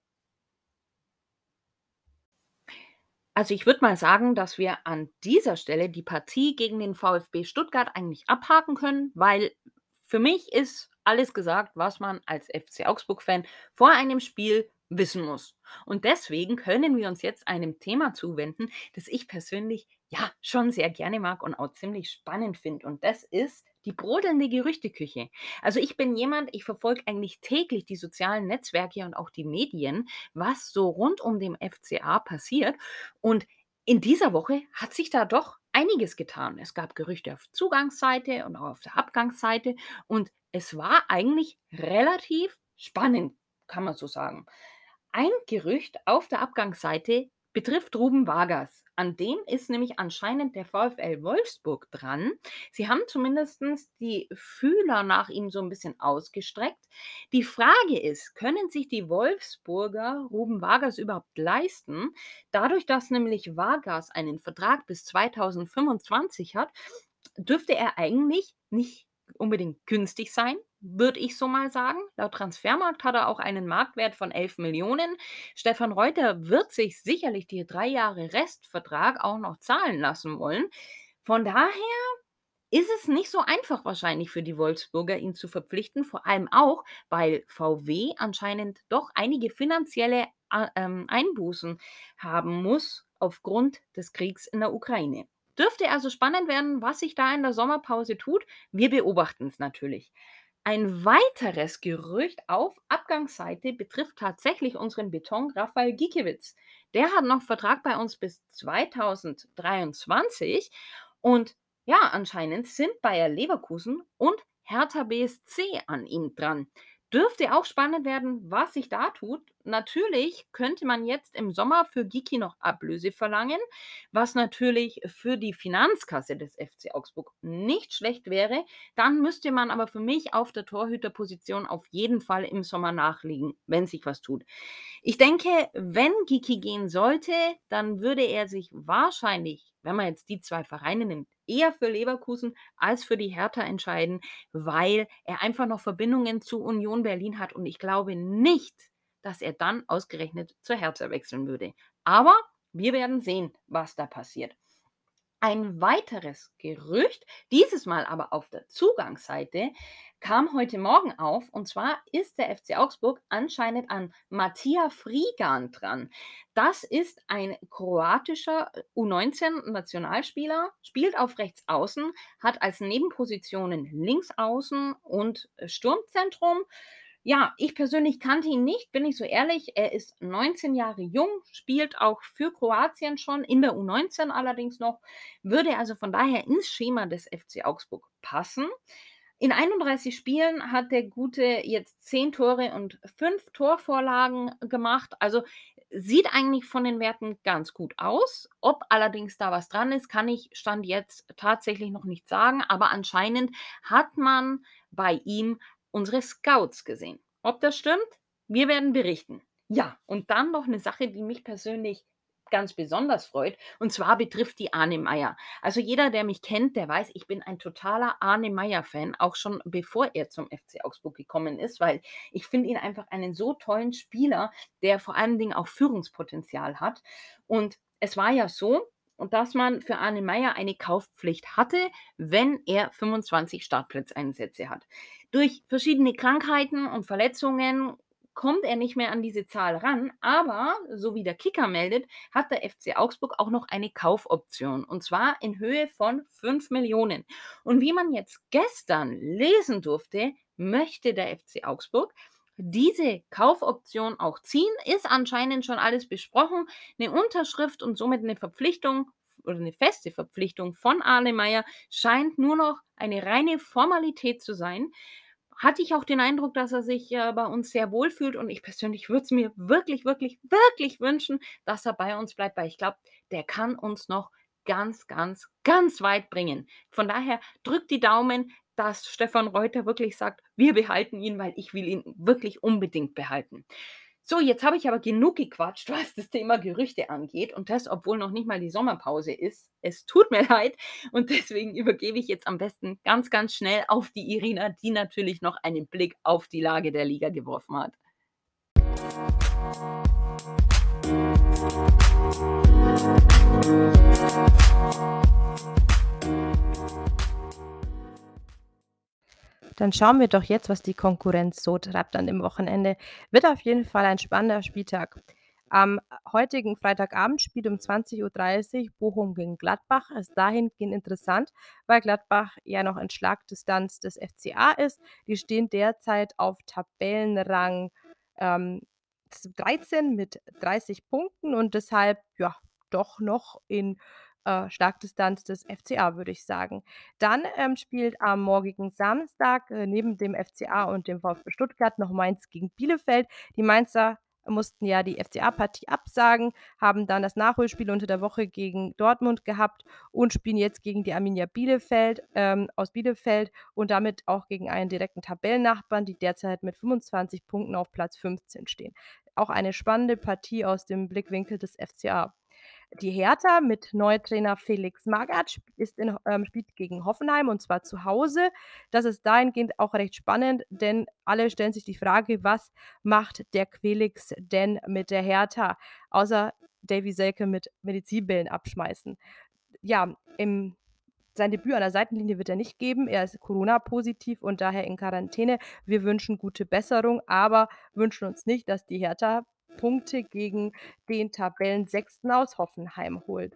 Also ich würde mal sagen, dass wir an dieser Stelle die Partie gegen den VfB Stuttgart eigentlich abhaken können, weil für mich ist alles gesagt, was man als F C Augsburg-Fan vor einem Spiel wissen muss. Und deswegen können wir uns jetzt einem Thema zuwenden, das ich persönlich ja schon sehr gerne mag und auch ziemlich spannend finde. Und das ist die brodelnde Gerüchteküche. Also ich bin jemand, ich verfolge eigentlich täglich die sozialen Netzwerke und auch die Medien, was so rund um den F C A passiert. Und in dieser Woche hat sich da doch einiges getan. Es gab Gerüchte auf Zugangsseite und auch auf der Abgangsseite. Und es war eigentlich relativ spannend, kann man so sagen. Ein Gerücht auf der Abgangsseite betrifft Ruben Vargas. An dem ist nämlich anscheinend der VfL Wolfsburg dran. Sie haben zumindest die Fühler nach ihm so ein bisschen ausgestreckt. Die Frage ist, können sich die Wolfsburger Ruben Vargas überhaupt leisten? Dadurch, dass nämlich Vargas einen Vertrag bis zweitausendfünfundzwanzig hat, dürfte er eigentlich nicht unbedingt günstig sein, würde ich so mal sagen. Laut Transfermarkt hat er auch einen Marktwert von elf Millionen. Stefan Reuter wird sich sicherlich die drei Jahre Restvertrag auch noch zahlen lassen wollen. Von daher ist es nicht so einfach wahrscheinlich für die Wolfsburger, ihn zu verpflichten, vor allem auch, weil V W anscheinend doch einige finanzielle äh, ähm, Einbußen haben muss aufgrund des Kriegs in der Ukraine. Dürfte also spannend werden, was sich da in der Sommerpause tut. Wir beobachten es natürlich. Ein weiteres Gerücht auf Abgangsseite betrifft tatsächlich unseren Beton Rafael Gikiewicz. Der hat noch Vertrag bei uns bis zweitausenddreiundzwanzig und ja, anscheinend sind Bayer Leverkusen und Hertha B S C an ihm dran. Dürfte auch spannend werden, was sich da tut. Natürlich könnte man jetzt im Sommer für Giki noch Ablöse verlangen, was natürlich für die Finanzkasse des F C Augsburg nicht schlecht wäre. Dann müsste man aber für mich auf der Torhüterposition auf jeden Fall im Sommer nachlegen, wenn sich was tut. Ich denke, wenn Giki gehen sollte, dann würde er sich wahrscheinlich, wenn man jetzt die zwei Vereine nimmt, eher für Leverkusen als für die Hertha entscheiden, weil er einfach noch Verbindungen zu Union Berlin hat und ich glaube nicht, dass er dann ausgerechnet zur Hertha wechseln würde. Aber wir werden sehen, was da passiert. Ein weiteres Gerücht, dieses Mal aber auf der Zugangsseite, kam heute Morgen auf. Und zwar ist der F C Augsburg anscheinend an Matija Frigan dran. Das ist ein kroatischer U neunzehn-Nationalspieler, spielt auf rechts außen, hat als Nebenpositionen links außen und Sturmzentrum. Ja, ich persönlich kannte ihn nicht, bin ich so ehrlich. Er ist neunzehn Jahre jung, spielt auch für Kroatien schon, in der U neunzehn allerdings noch, würde also von daher ins Schema des F C Augsburg passen. In einunddreißig Spielen hat der Gute jetzt zehn Tore und fünf Torvorlagen gemacht. Also sieht eigentlich von den Werten ganz gut aus. Ob allerdings da was dran ist, kann ich Stand jetzt tatsächlich noch nicht sagen. Aber anscheinend hat man bei ihm unsere Scouts gesehen. Ob das stimmt? Wir werden berichten. Ja, und dann noch eine Sache, die mich persönlich ganz besonders freut, und zwar betrifft die Arne Meyer. Also jeder, der mich kennt, der weiß, ich bin ein totaler Arne Meyer-Fan, auch schon bevor er zum F C Augsburg gekommen ist, weil ich finde ihn einfach einen so tollen Spieler, der vor allen Dingen auch Führungspotenzial hat. Und es war ja so, dass man für Arne Meyer eine Kaufpflicht hatte, wenn er fünfundzwanzig Startplatzeinsätze hat. Durch verschiedene Krankheiten und Verletzungen kommt er nicht mehr an diese Zahl ran, aber, so wie der Kicker meldet, hat der F C Augsburg auch noch eine Kaufoption, und zwar in Höhe von fünf Millionen. Und wie man jetzt gestern lesen durfte, möchte der F C Augsburg diese Kaufoption auch ziehen, ist anscheinend schon alles besprochen, eine Unterschrift und somit eine Verpflichtung oder eine feste Verpflichtung von Arne Meyer scheint nur noch eine reine Formalität zu sein. Hatte ich auch den Eindruck, dass er sich äh, bei uns sehr wohl fühlt, und ich persönlich würde es mir wirklich, wirklich, wirklich wünschen, dass er bei uns bleibt, weil ich glaube, der kann uns noch ganz, ganz, ganz weit bringen. Von daher drückt die Daumen, dass Stefan Reuter wirklich sagt, wir behalten ihn, weil ich will ihn wirklich unbedingt behalten. So, jetzt habe ich aber genug gequatscht, was das Thema Gerüchte angeht und das, obwohl noch nicht mal die Sommerpause ist. Es tut mir leid und deswegen übergebe ich jetzt am besten ganz, ganz schnell auf die Irina, die natürlich noch einen Blick auf die Lage der Liga geworfen hat. Dann schauen wir doch jetzt, was die Konkurrenz so treibt an dem Wochenende. Wird auf jeden Fall ein spannender Spieltag. Am heutigen Freitagabend spielt um zwanzig Uhr dreißig Bochum gegen Gladbach. Ist dahingehend interessant, weil Gladbach ja noch in Schlagdistanz des F C A ist. Die stehen derzeit auf Tabellenrang ähm, dreizehn mit dreißig Punkten und deshalb ja doch noch in äh, Schlagdistanz des F C A, würde ich sagen. Dann ähm, spielt am morgigen Samstag äh, neben dem F C A und dem VfB Stuttgart noch Mainz gegen Bielefeld. Die Mainzer mussten ja die F C A-Partie absagen, haben dann das Nachholspiel unter der Woche gegen Dortmund gehabt und spielen jetzt gegen die Arminia Bielefeld ähm, aus Bielefeld und damit auch gegen einen direkten Tabellennachbarn, die derzeit mit fünfundzwanzig Punkten auf Platz fünfzehn stehen. Auch eine spannende Partie aus dem Blickwinkel des F C A. Die Hertha mit Neutrainer Felix Magath ist in, ähm, spielt gegen Hoffenheim und zwar zu Hause. Das ist dahingehend auch recht spannend, denn alle stellen sich die Frage, was macht der Quelix denn mit der Hertha, außer Davy Selke mit Medizinbällen abschmeißen. Ja, im sein Debüt an der Seitenlinie wird er nicht geben. Er ist Corona-positiv und daher in Quarantäne. Wir wünschen gute Besserung, aber wünschen uns nicht, dass die Hertha Punkte gegen den Tabellensechsten aus Hoffenheim holt.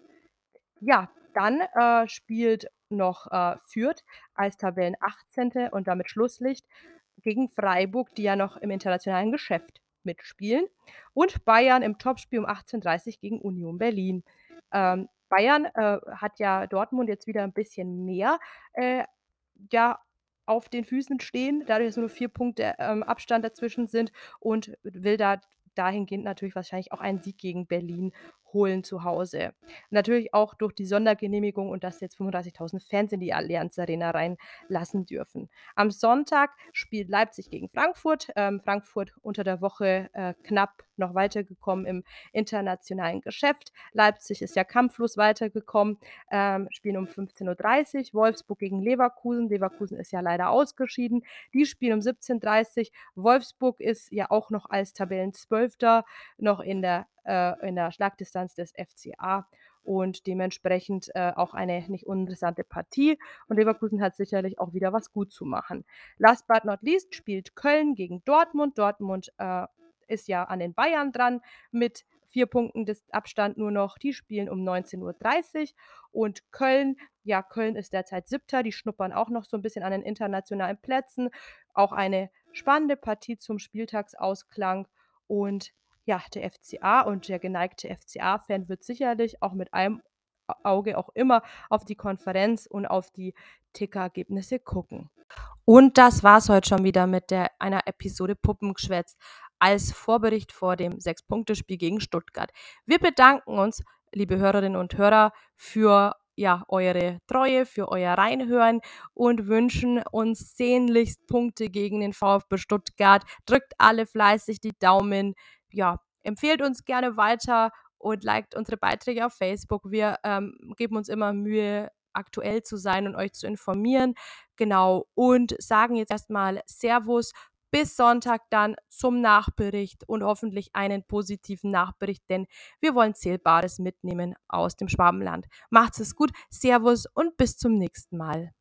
Ja, dann äh, spielt noch äh, Fürth als Tabellenachtzehnte und damit Schlusslicht gegen Freiburg, die ja noch im internationalen Geschäft mitspielen. Und Bayern im Topspiel um achtzehn Uhr dreißig gegen Union Berlin. Ähm, Bayern äh, hat ja Dortmund jetzt wieder ein bisschen mehr äh, ja, auf den Füßen stehen, dadurch, dass nur vier Punkte ähm, Abstand dazwischen sind und will da dahingehend natürlich wahrscheinlich auch einen Sieg gegen Berlin holen zu Hause. Natürlich auch durch die Sondergenehmigung und dass jetzt fünfunddreißigtausend Fans in die Allianz Arena reinlassen dürfen. Am Sonntag spielt Leipzig gegen Frankfurt. Ähm, Frankfurt unter der Woche äh, knapp noch weitergekommen im internationalen Geschäft. Leipzig ist ja kampflos weitergekommen, ähm, spielen um fünfzehn Uhr dreißig. Wolfsburg gegen Leverkusen. Leverkusen ist ja leider ausgeschieden. Die spielen um siebzehn Uhr dreißig. Wolfsburg ist ja auch noch als Tabellenzwölfter noch in der äh, in der Schlagdistanz des F C A und dementsprechend äh, auch eine nicht uninteressante Partie. Und Leverkusen hat sicherlich auch wieder was gut zu machen. Last but not least spielt Köln gegen Dortmund. Dortmund äh, ist ja an den Bayern dran mit vier Punkten des Abstand nur noch. Die spielen um neunzehn Uhr dreißig und Köln, ja, Köln ist derzeit Siebter. Die schnuppern auch noch so ein bisschen an den internationalen Plätzen. Auch eine spannende Partie zum Spieltagsausklang und ja, der F C A und der geneigte F C A-Fan wird sicherlich auch mit einem Auge auch immer auf die Konferenz und auf die Tickergebnisse gucken. Und das war's heute schon wieder mit der, einer Episode Puppengeschwätz als Vorbericht vor dem Sechs-Punkte-Spiel gegen Stuttgart. Wir bedanken uns, liebe Hörerinnen und Hörer, für ja, eure Treue, für euer Reinhören und wünschen uns sehnlichst Punkte gegen den VfB Stuttgart. Drückt alle fleißig die Daumen. Ja, empfehlt uns gerne weiter und liked unsere Beiträge auf Facebook. Wir ähm, geben uns immer Mühe, aktuell zu sein und euch zu informieren. Genau, und sagen jetzt erstmal Servus, bis Sonntag dann zum Nachbericht und hoffentlich einen positiven Nachbericht, denn wir wollen Zählbares mitnehmen aus dem Schwabenland. Macht's es gut, Servus und bis zum nächsten Mal.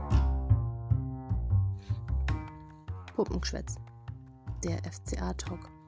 Puppengeschwätz, der F C A-Talk.